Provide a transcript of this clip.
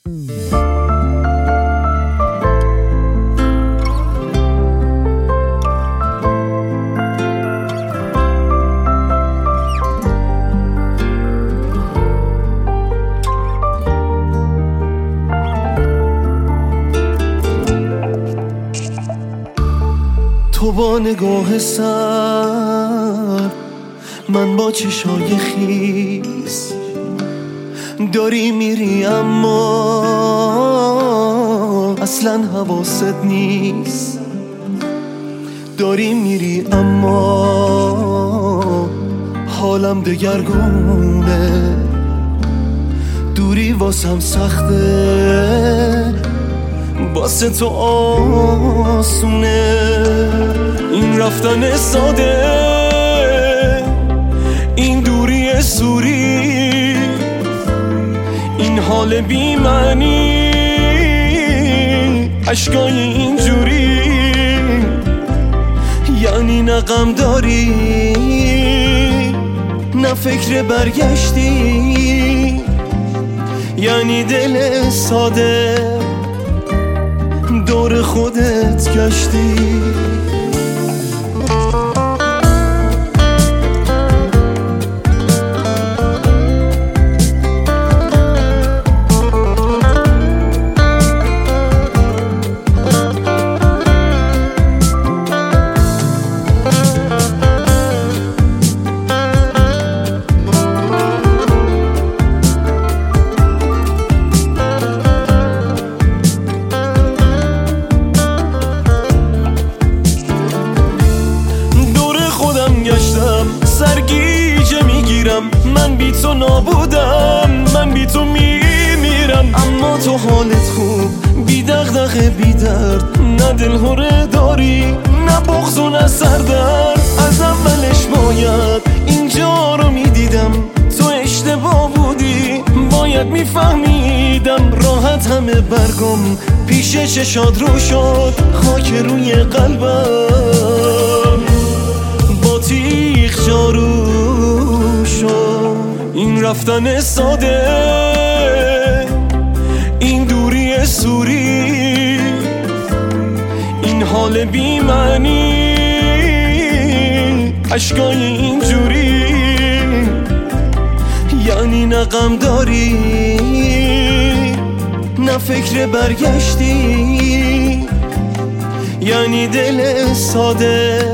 تو با نگاه سر، من با چشای خیس، داری میری اما اصلا حواست نیست. داری میری اما حالم دگرگونه، دوری واسم سخته، واسه تو آسونه. این رفتن ساده، این دوری سوری، این حال بی معنی، عشقای اینجوری، یعنی نه غم داری نه فکر برگشتی، یعنی دل ساده دور خودت گشتی. سرگیجه میگیرم، من بی تو نابودم، من بی تو میمیرم. اما تو حالت خوب، بی دغدغه بی درد، نه دلهره داری نه بغض و نه سردرد. از اولش باید اینجا رو میدیدم، تو اشتباه بودی باید میفهمیدم. راحت همه برگم پیش چشات رو شد، خاک روی قلبم با تیغ جارو شد. این رفتن ساده، این دوری سوری، این حال بی معنی، عشقای اینجوری، یعنی نه غم داری نه فکر برگشتی، یعنی دل ساده